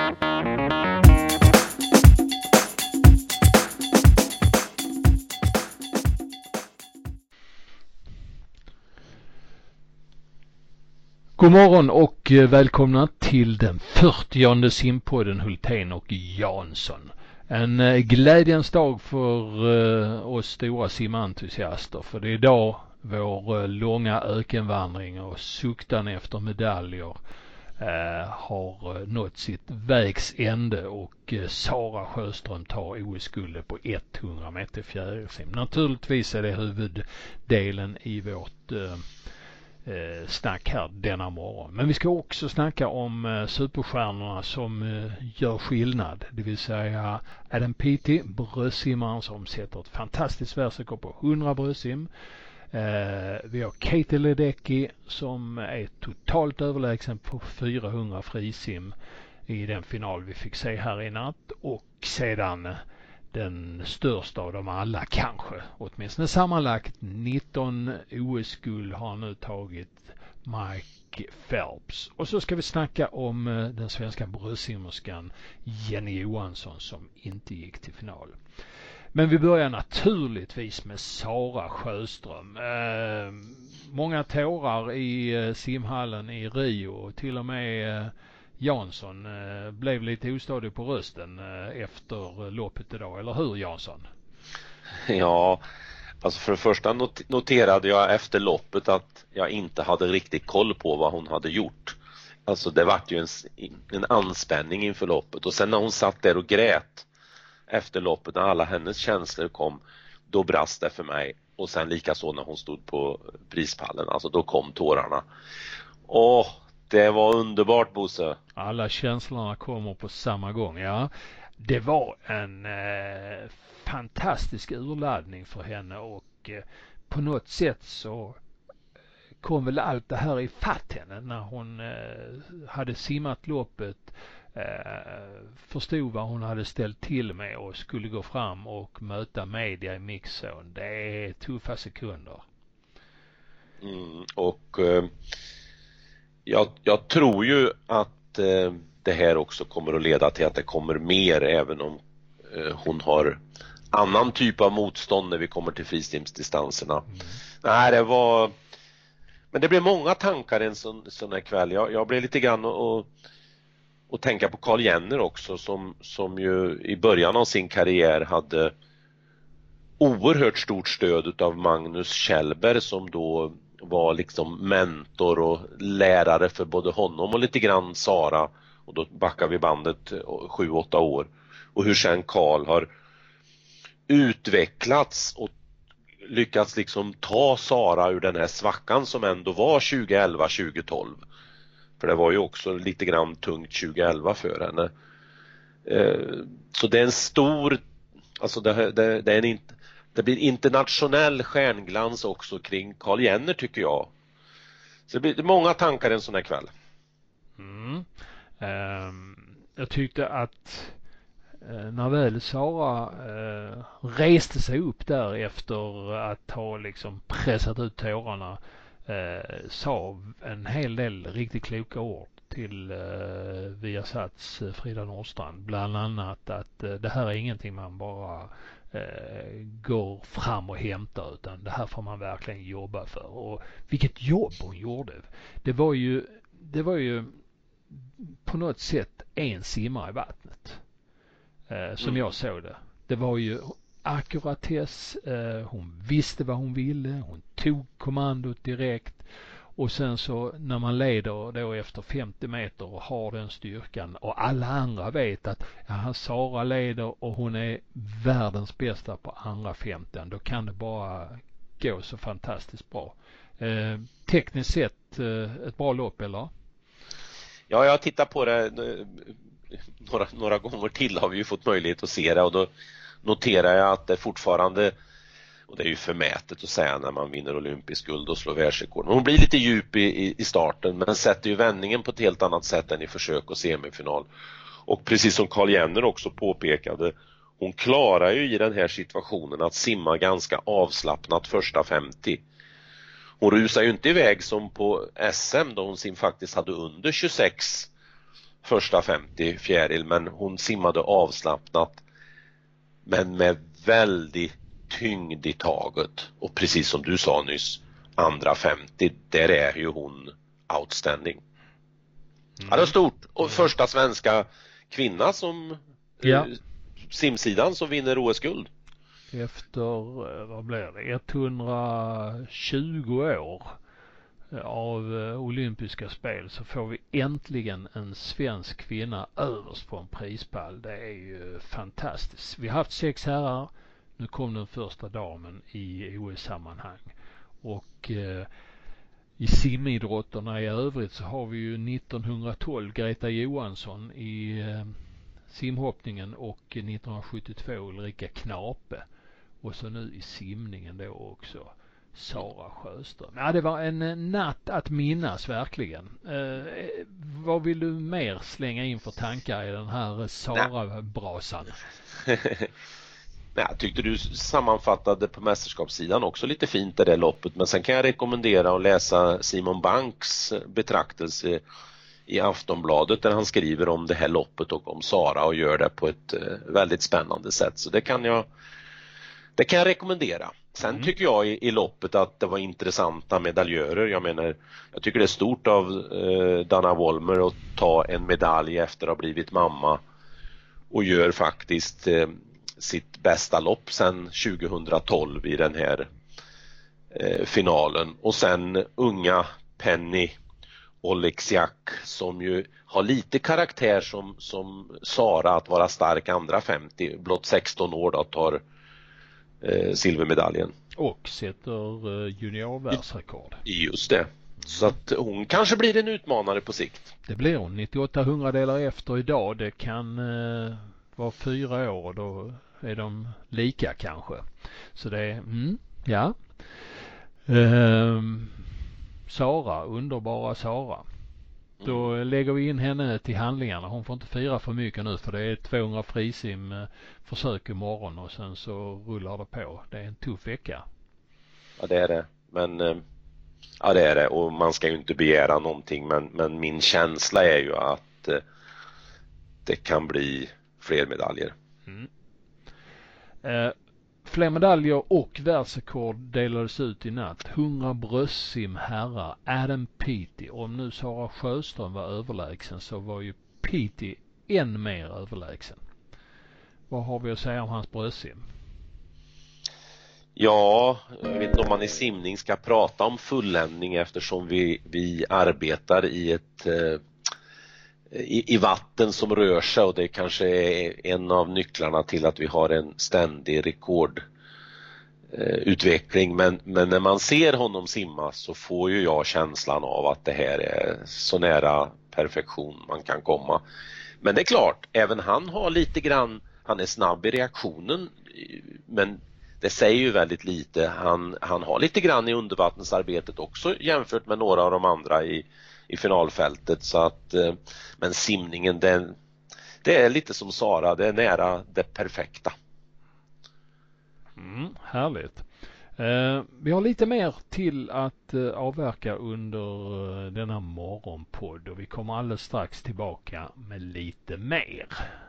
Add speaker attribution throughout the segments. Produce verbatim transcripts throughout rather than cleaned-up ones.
Speaker 1: God morgon och välkomna till den fyrtionde simpodden Hultén och Jansson. En glädjens dag för oss stora simentusiaster, för det är idag vår långa ökenvandring och suktan efter medaljer eh, har nått sitt vägs ände och Sara Sjöström tar O S-guldet på hundra meter fjärilsim. Naturligtvis är det huvuddelen i vårt eh, snack här denna morgon. Men vi ska också snacka om eh, superstjärnorna som eh, gör skillnad. Det vill säga Adam Peaty, bröstsimmaren som sätter ett fantastiskt världsrekord på hundra bröstsim. Eh, vi har Katie Ledecky som är totalt överlägsen på fyrahundra frisim i den final vi fick se här i natt. Och sedan den största av dem alla kanske, åtminstone sammanlagt nitton O S-guld har nu tagit Mike Phelps. Och så ska vi snacka om den svenska bröstsimmerskan Jenny Johansson som inte gick till final. Men vi börjar naturligtvis med Sara Sjöström. Eh, många tårar i eh, simhallen i Rio och till och med eh, Jansson eh, blev lite ostadig på rösten eh, efter loppet idag, eller hur Jansson?
Speaker 2: Ja, alltså för det första not- noterade jag efter loppet att jag inte hade riktigt koll på vad hon hade gjort. Alltså det var ju en, en anspänning inför loppet, och sen när hon satt där och grät efter loppet, när alla hennes känslor kom, då brast det för mig. Och sen lika så när hon stod på prispallen, alltså då kom tårarna. Åh, det var underbart, Bosse.
Speaker 1: Alla känslorna kommer på samma gång, ja. Det var en eh, fantastisk urladdning för henne och eh, på något sätt så kom väl allt det här i fatt henne när hon eh, hade simmat loppet, eh, förstod vad hon hade ställt till med och skulle gå fram och möta media i mixzone. Det är tuffa sekunder.
Speaker 2: Mm, och eh, jag, jag tror ju att eh, det här också kommer att leda till att det kommer mer, även om eh, hon har annan typ av motstånd när vi kommer till fristimsdistanserna. Mm. Nej, det var... Men det blev många tankar en sån, sån här kväll. Jag, jag blev lite grann och, och tänka på Carl Jenner också, som, som ju i början av sin karriär hade oerhört stort stöd av Magnus Kjellberg, som då var liksom mentor och lärare för både honom och lite grann Sara. Och då backar vi bandet sju åtta år. Och hur sen Carl har utvecklats och lyckats liksom ta Sara ur den här svackan som ändå var tjugoelva tjugotolv. För det var ju också lite grann tungt tjugoelva för henne. Så det är en stor, alltså det, det, det är en, det blir internationell stjärnglans också kring Carl Jenner, tycker jag. Så det blir många tankar en sån här kväll.
Speaker 1: Mm. Um, jag tyckte att när väl Sara eh, reste sig upp där efter att ha liksom pressat ut tårarna, eh, sa en hel del riktigt kloka ord till eh, Viasats Frida Nordstrand. Bland annat att eh, det här är ingenting man bara eh, går fram och hämtar, utan det här får man verkligen jobba för. Och vilket jobb hon gjorde. Det var ju, det var ju på något sätt en simmare i vattnet. Eh, som mm. jag såg det. Det var ju akkuratess, eh, hon visste vad hon ville, hon tog kommandot direkt, och sen så när man leder då efter femtio meter och har den styrkan och alla andra vet att ja, Sara leder och hon är världens bästa på andra femton, då kan det bara gå så fantastiskt bra. Eh, tekniskt sett eh, ett bra lopp, eller?
Speaker 2: Ja, jag tittar på det några, några gånger till, har vi ju fått möjlighet att se det, och då noterar jag att det fortfarande, och det är ju förmätet att säga när man vinner olympisk guld och slår världsrekord, hon blir lite djup i, i starten, men sätter ju vändningen på ett helt annat sätt än i försök och semifinal. Och precis som Carl Jenner också påpekade, hon klarar ju i den här situationen att simma ganska avslappnat första femtio. Hon rusar ju inte iväg som på S M då hon sim faktiskt hade under tjugosex första femtio fjäril, men hon simmade avslappnat men med väldigt tyngd i taget. Och precis som du sa nyss, andra femtio, där är ju hon outstanding. Mm. Ja, det är stort. Och första svenska kvinna som
Speaker 1: ja.
Speaker 2: eh, simsidan som vinner O S-guld.
Speaker 1: Efter, vad blir det, etthundratjugo år av olympiska spel så får vi äntligen en svensk kvinna överst på en prispall. Det är ju fantastiskt. Vi har haft sex herrar. Nu kom den första damen i O S-sammanhang. Och eh, i simidrotterna i övrigt så har vi ju nittonhundratolv Greta Johansson i eh, simhoppningen och nittonhundrasjuttiotvå Ulrika Knape. Och så nu i simningen då också Sara Sjöström. Ja, det var en natt att minnas verkligen. Eh, vad vill du mer slänga in för tankar i den här Sara-brasan?
Speaker 2: Nej, jag tyckte du sammanfattade på mästerskapssidan också lite fint det där loppet. Men sen kan jag rekommendera att läsa Simon Banks betraktelse i Aftonbladet där han skriver om det här loppet och om Sara och gör det på ett väldigt spännande sätt. Så det kan jag, det kan jag rekommendera. Sen mm. tycker jag i, i loppet att det var intressanta medaljörer. Jag menar, jag tycker det är stort av eh, Dana Wollmer att ta en medalj efter att ha blivit mamma och gör faktiskt eh, sitt bästa lopp sedan tjugohundratolv i den här eh, finalen. Och sen unga Penny Oleksiak som ju har lite karaktär som, som Sara att vara stark andra femtio, blott sexton år då tar eh, silvermedaljen.
Speaker 1: Och sätter eh, juniorvärldsrekord.
Speaker 2: Just det. Så att hon kanske blir en utmanare på sikt.
Speaker 1: Det blir hon. nittioåtta hundradelar efter idag. Det kan eh, vara fyra år och då är de lika kanske. Så det är, mm, ja. Ehm, Sara, underbara Sara. Då mm. lägger vi in henne till handlingarna. Hon får inte fira för mycket nu för det är tvåhundra frisim försök imorgon och sen så rullar det på. Det är en tuff vecka.
Speaker 2: Ja, det är det. Men ja, det är det. Och man ska ju inte begära någonting. Men, men min känsla är ju att eh, det kan bli fler medaljer.
Speaker 1: Mm. Eh, fler medaljer och världsrekord delades ut i natt. hundra bröstsim herrar. Adam Peaty. Om nu Sara Sjöström var överlägsen så var ju Peaty än mer överlägsen. Vad har vi att säga om hans bröstsim?
Speaker 2: Ja, jag vet inte om man i simning ska prata om fulländning eftersom vi, vi arbetar i ett eh, i, i vatten som rör sig och det kanske är en av nycklarna till att vi har en ständig rekordutveckling. Eh, men, men när man ser honom simma så får ju jag känslan av att det här är så nära perfektion man kan komma. Men det är klart, även han har lite grann, han är snabb i reaktionen men det säger ju väldigt lite. Han, han har lite grann i undervattensarbetet också jämfört med några av de andra i, i finalfältet. Så att, men simningen, den, det är lite som Sara, det är nära det perfekta.
Speaker 1: Mm, härligt. Eh, vi har lite mer till att eh, avverka under eh, denna morgonpodd och vi kommer alldeles strax tillbaka med lite mer.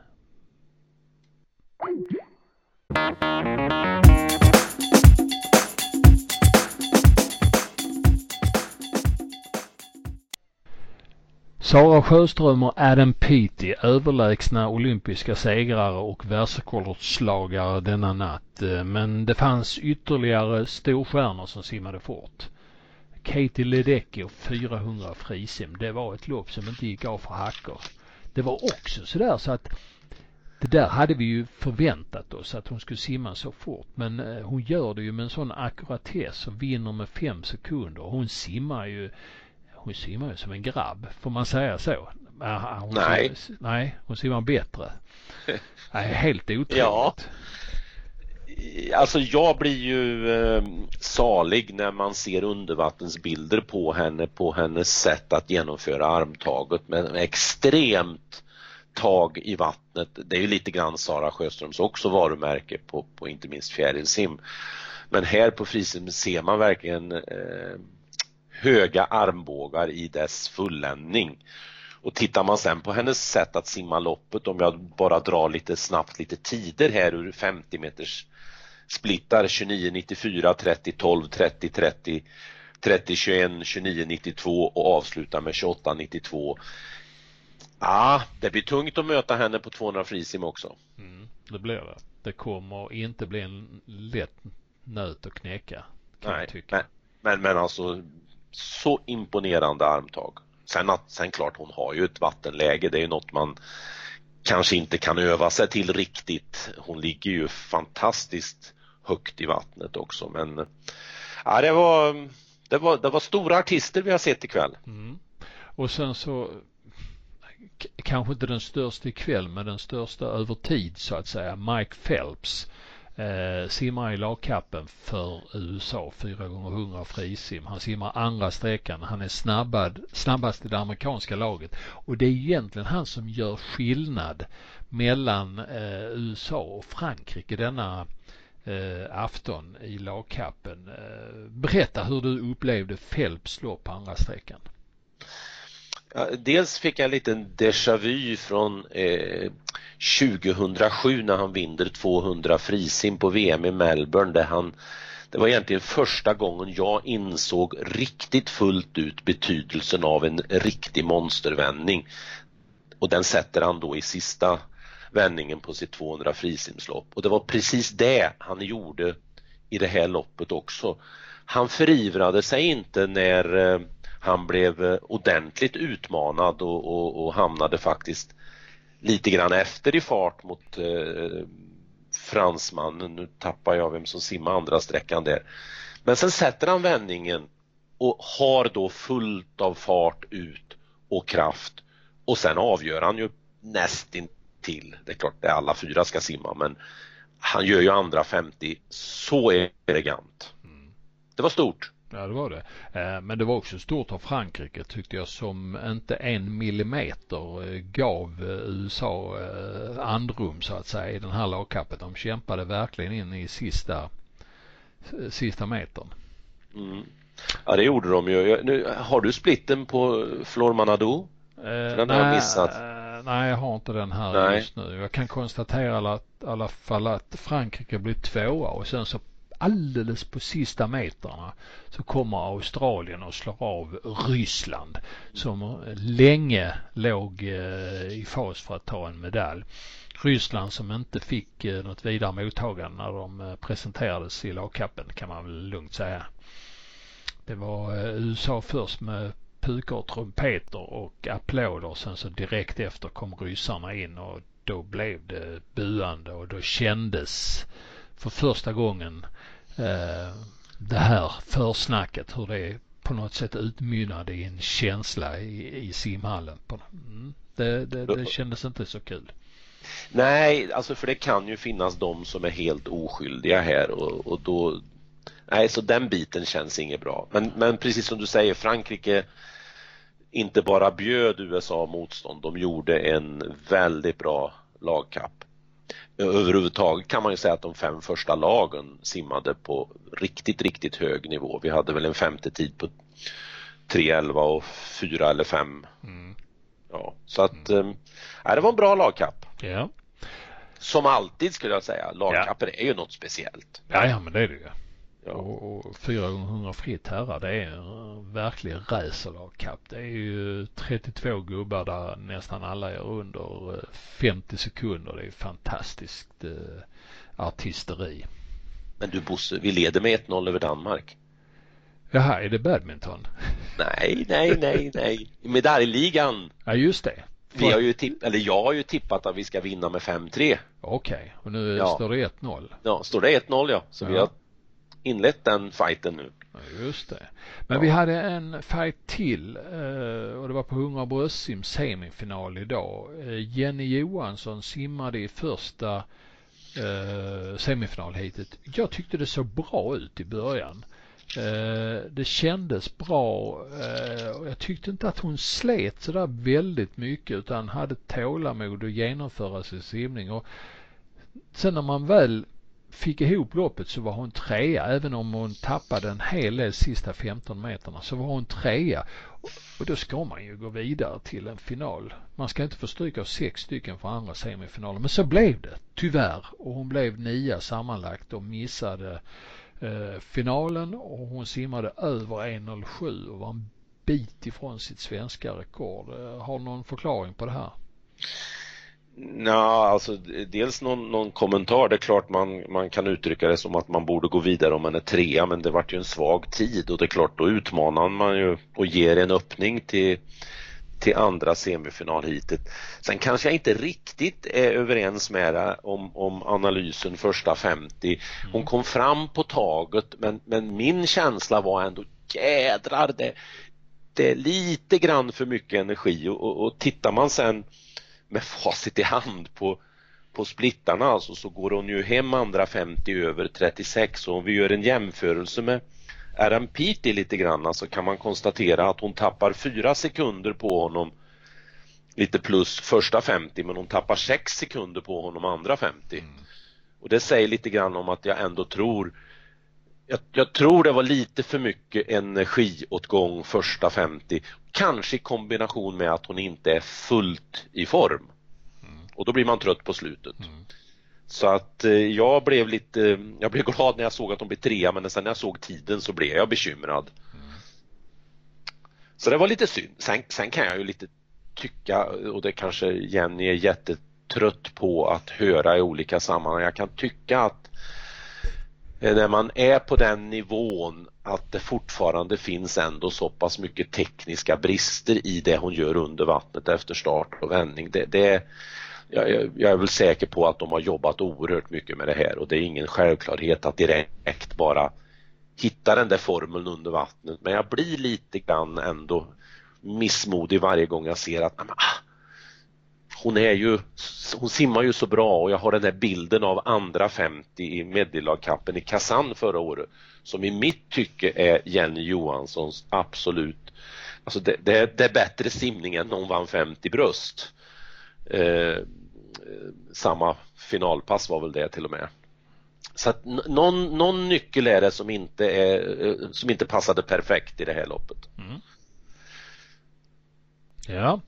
Speaker 1: Sara Sjöström och Adam Peaty, överlägsna olympiska segrare och världsrekordslagare denna natt. Men det fanns ytterligare storstjärnor som simmade fort. Katie Ledecky och fyrahundra frisim. Det var ett lopp som inte gick av för hackor. Det var också sådär så att det där hade vi ju förväntat oss att hon skulle simma så fort. Men hon gör det ju med en sån akkuratess och vinner med fem sekunder. Hon simmar ju Hon simmar ju som en grabb, får man säga så? Hon
Speaker 2: nej.
Speaker 1: Simmar, nej, hon simmar bättre. Nej, helt otroligt.
Speaker 2: Ja. Alltså jag blir ju eh, salig när man ser undervattensbilder på henne, på hennes sätt att genomföra armtaget med extremt tag i vattnet. Det är ju lite grann Sara Sjöströms också varumärke på, på inte minst fjärilsim. Men här på frisim ser man verkligen eh, höga armbågar i dess fulländning. Och tittar man sen på hennes sätt att simma loppet, om jag bara drar lite snabbt lite tider här ur femtio meters splittar, tjugonio nittiofyra, trettio tolv, trettio trettio, trettio tjugoett, tjugonio nittiotvå och avslutar med tjugoåtta nittiotvå. Ja, det blir tungt att möta henne på tvåhundra frisim också.
Speaker 1: Mm, det blir det. Det kommer inte bli en lätt nöt att knäcka, kan
Speaker 2: Nej,
Speaker 1: jag tycka.
Speaker 2: Men, men, men alltså så imponerande armtag. Sen, att, sen klart hon har ju ett vattenläge, det är ju något man kanske inte kan öva sig till riktigt. Hon ligger ju fantastiskt högt i vattnet också, men ja, det var det var, det var stora artister vi har sett ikväll.
Speaker 1: Mm. Och sen så k- kanske inte den största ikväll, men den största över tid så att säga, Mike Phelps eh, simmar i lagkappen för U S A fyra gånger hundra frisim. Han simmar andra sträckan. Han är snabbad, snabbast i det amerikanska laget. Och det är egentligen han som gör skillnad mellan eh, U S A och Frankrike denna eh, afton i lagkappen. Eh, berätta hur du upplevde Phelps lopp på andra sträckan.
Speaker 2: Ja, dels fick jag en liten déjà vu från eh, tjugohundrasju när han vinner tvåhundra frisim på V M i Melbourne, där han, det var egentligen första gången jag insåg riktigt fullt ut betydelsen av en riktig monstervändning, och den sätter han då i sista vändningen på sitt tvåhundra frisimslopp, och det var precis det han gjorde i det här loppet också. Han förivrade sig inte när eh, han blev ordentligt utmanad och, och, och hamnade faktiskt lite grann efter i fart mot eh, fransmannen. Nu tappar jag vem som simmar andra sträckan där. Men sen sätter han vändningen och har då fullt av fart ut och kraft. Och sen avgör han ju nästintill. Det är klart det alla fyra ska simma, men han gör ju andra femtio så elegant. Det var stort.
Speaker 1: Ja, det var det. Men det var också stort av Frankrike, tyckte jag, som inte en millimeter gav U S A andrum så att säga i den här lagkappen. De kämpade verkligen in i sista sista metern.
Speaker 2: Mm. Ja, det gjorde de ju. Nu, har du splitten på Flor Manadou?
Speaker 1: Eh,
Speaker 2: den har jag missat.
Speaker 1: Eh, nej, jag har inte den här
Speaker 2: nej.
Speaker 1: just nu. Jag kan konstatera att, i alla fall att Frankrike blir tvåa, och sen så alldeles på sista metrarna så kommer Australien och slår av Ryssland som länge låg i fas för att ta en medalj. Ryssland som inte fick något vidare mottagande när de presenterades i lagkappen, kan man väl lugnt säga. Det var U S A först med pukor, trumpeter och applåder, sen så direkt efter kom ryssarna in, och då blev det buande, och då kändes för första gången eh, det här försnacket, hur det på något sätt utmynnade i en känsla i, i simhallen. Mm. Det, det, det kändes inte så kul.
Speaker 2: Nej, alltså för det kan ju finnas de som är helt oskyldiga här, och, och då, nej, så den biten känns inget bra. Men, men precis som du säger, Frankrike inte bara bjöd U S A motstånd, de gjorde en väldigt bra lagkapp. Överhuvudtaget kan man ju säga att de fem första lagen simmade på riktigt, riktigt hög nivå. Vi hade väl en femte tid på tre elva och fyra eller fem. Mm. Ja, så att mm. äh, det var en bra lagkapp.
Speaker 1: Ja.
Speaker 2: Som alltid skulle jag säga, lagkappen ja. är ju något speciellt.
Speaker 1: Ja, ja, men det är det ju. Ja. Och, och fyra gånger hundra fritt herrar, det är en verklig racerlagkapp. Det är ju trettiotvå gubbar där nästan alla är under femtio sekunder. Det är fantastiskt eh, artisteri.
Speaker 2: Men du Bosse, vi leder med ett noll över Danmark.
Speaker 1: Jaha, är det badminton?
Speaker 2: Nej, nej, nej, nej. Medaljligan.
Speaker 1: Ja, just det.
Speaker 2: Vi har ju tipp, eller jag har ju tippat att vi ska vinna med fem tre.
Speaker 1: Okej, okay. Och nu ja. står det ett noll.
Speaker 2: Ja, står det ett noll, ja. Så ja. vi har inlett den fighten nu.
Speaker 1: Ja, just det. Men ja. vi hade en fight till och det var på hundra bröstsim semifinal idag. Jenny Johansson simmade i första semifinalhitet. Jag tyckte det såg bra ut i början. Det kändes bra, och jag tyckte inte att hon slet så där väldigt mycket, utan hade tålamod att genomföra sin simning. Och sen när man väl fick ihop loppet så var hon trea. Även om hon tappade en hel del sista femton meterna så var hon trea. Och då ska man ju gå vidare till en final. Man ska inte få stryka av sex stycken för andra semifinaler. Men så blev det, tyvärr. Och hon blev nia sammanlagt och missade eh, finalen. Och hon simmade över en noll sju och var en bit ifrån sitt svenska rekord. Har du någon förklaring på det här?
Speaker 2: Ja, alltså dels någon, någon kommentar. Det är klart man, man kan uttrycka det som att man borde gå vidare om man är trea, men det vart ju en svag tid och det är klart då utmanar man ju och ger en öppning till, till andra semifinalhitet. Sen kanske jag inte riktigt är överens med det om, om analysen första femtio. Hon kom fram på taget, men, men min känsla var ändå jädrar, det, det är lite grann för mycket energi och, och, och tittar man sen med facit i hand på, på splittarna alltså, så går hon ju hem andra femtio över trettiosex, och om vi gör en jämförelse med R M Pity lite grann så alltså kan man konstatera att hon tappar fyra sekunder på honom lite plus första femtio, men hon tappar sex sekunder på honom andra femtio. Mm. Och det säger lite grann om att jag ändå tror jag, jag tror det var lite för mycket energiåtgång första femtio, kanske i kombination med att hon inte är fullt i form. Mm. Och då blir man trött på slutet. Mm. Så att eh, jag blev lite jag blev glad när jag såg att hon blev trea, men sen när jag såg tiden så blev jag bekymrad. Mm. Så det var lite synd. Sen, sen kan jag ju lite tycka, och det kanske Jenny är jättetrött på att höra i olika sammanhang, jag kan tycka att när man är på den nivån att det fortfarande finns ändå så pass mycket tekniska brister i det hon gör under vattnet efter start och vändning. Det, det, jag, jag är väl säker på att de har jobbat oerhört mycket med det här, och det är ingen självklarhet att direkt bara hitta den där formeln under vattnet. Men jag blir lite grann ändå missmodig varje gång jag ser att ah, hon är ju hon simmar ju så bra, och jag har den där bilden av andra femtio i Medilagkappen i Kazan förra året som i mitt tycke är Jenny Johanssons absolut, alltså det, det, det är bättre simning än någon vann femtio bröst. Eh, samma finalpass var väl det till och med. Så att någon, någon nyckel är det som inte är som inte passade perfekt i det här loppet. Mm.
Speaker 1: Ja.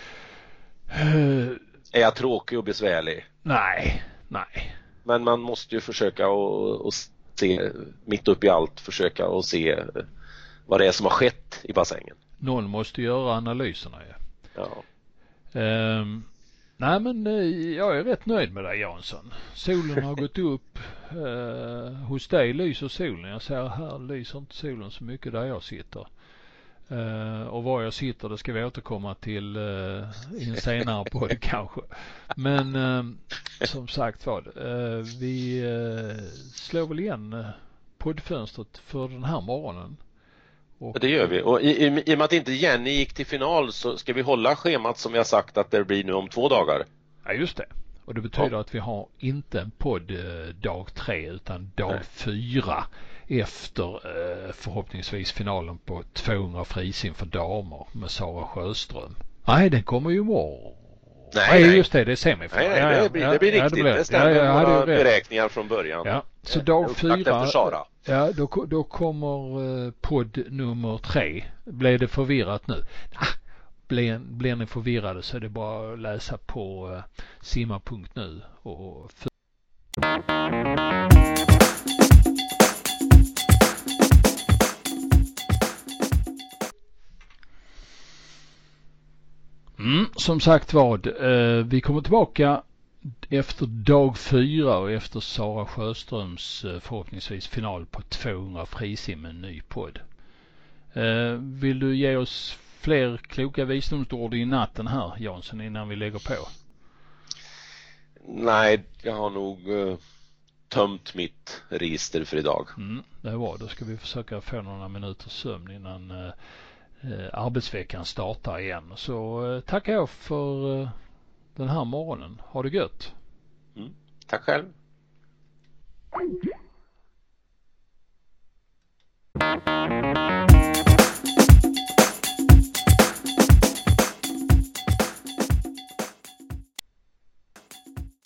Speaker 2: Är jag tråkig och besvärlig?
Speaker 1: Nej, nej.
Speaker 2: Men man måste ju försöka och, och se mitt upp i allt, försöka och se vad det är som har skett i bassängen.
Speaker 1: Någon måste göra analyserna ju.
Speaker 2: Ja.
Speaker 1: Um, nej men jag är rätt nöjd med dig, Jansson. Solen har gått upp. Uh, hos dig lyser solen. Jag ser här lyser inte solen så mycket där jag sitter. Uh, och var jag sitter, det ska vi återkomma till uh, i en senare podd kanske. Men uh, som sagt vad, uh, vi uh, slår väl igen uh, poddfönstret för den här morgonen.
Speaker 2: Och det gör vi. Och i, i, i och med att inte Jenny gick till final så ska vi hålla schemat som vi har sagt att det blir nu om två dagar.
Speaker 1: Ja, just det. Och det betyder ja. att vi har inte en podd uh, dag tre utan dag Nej. fyra. Efter eh, förhoppningsvis finalen på tvåhundra frisim för damer med Sara Sjöström. Nej, den kommer ju imorgon.
Speaker 2: Nej,
Speaker 1: nej, just det, det är semifinal.
Speaker 2: Nej, nej, det blir, det blir riktigt. Ja, det, blir, det stämmer ja, ja, våra beräkningar från början.
Speaker 1: Ja, så dag fyra, ja, då, då kommer eh, podd nummer tre. Blev det förvirrat nu? Ah, blir, blir ni förvirrade så är det bara att läsa på eh, simma punkt nu och för... Mm, som sagt vad, eh, vi kommer tillbaka efter dag fyra och efter Sara Sjöströms eh, förhoppningsvis final på tvåhundra frisim med en ny podd. Eh, vill du ge oss fler kloka visdomsord i natten här, Jansson, innan vi lägger på?
Speaker 2: Nej, jag har nog eh, tömt mitt register för idag.
Speaker 1: Mm, det var, då ska vi försöka få några minuters sömn innan eh, Eh, arbetsveckan startar igen. Så eh, tackar jag för eh, den här morgonen. Ha det gött.
Speaker 2: Mm, tack själv.